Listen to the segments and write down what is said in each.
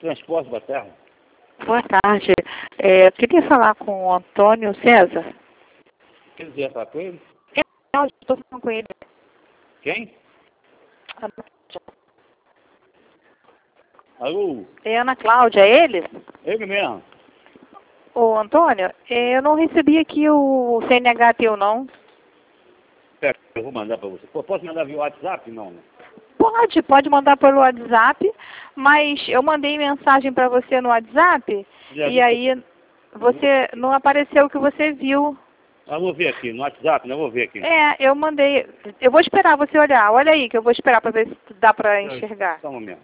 Transporte da Terra. Boa tarde. Eu queria falar com o Antônio César. Quer dizer, falar com ele? Eu estou falando com ele. Quem? Alô? É Ana Cláudia, é ele? Ele mesmo. Ô, Antônio, eu não recebi aqui o CNH teu, não. Pera, eu vou mandar para você. Posso mandar via WhatsApp? Não, né? Pode mandar pelo WhatsApp, mas eu mandei mensagem para você no WhatsApp e aí você não apareceu o que você viu. Eu vou ver aqui, no WhatsApp, né? Eu vou ver aqui. Eu mandei. Eu vou esperar você olhar. Olha aí, que eu vou esperar para ver se dá para enxergar. Só um momento.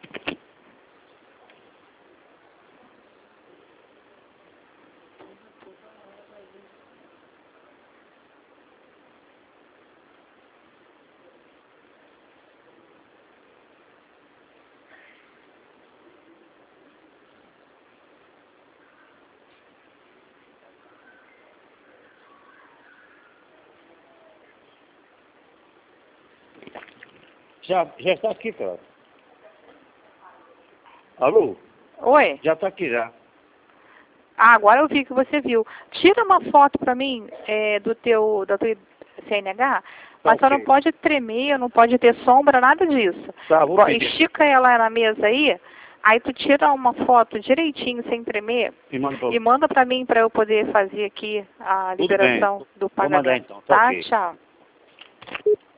Já está aqui, cara. Alô? Oi? Já está aqui, já. Ah, agora eu vi que você viu. Tira uma foto para mim da tua CNH, mas só ok. não pode tremer, não pode ter sombra, nada disso. Tá, vou pedir. Estica ela na mesa aí tu tira uma foto direitinho, sem tremer, e manda para mim para eu poder fazer aqui a liberação do pagamento. Vou mandar então. Tá? Ok. Tchau.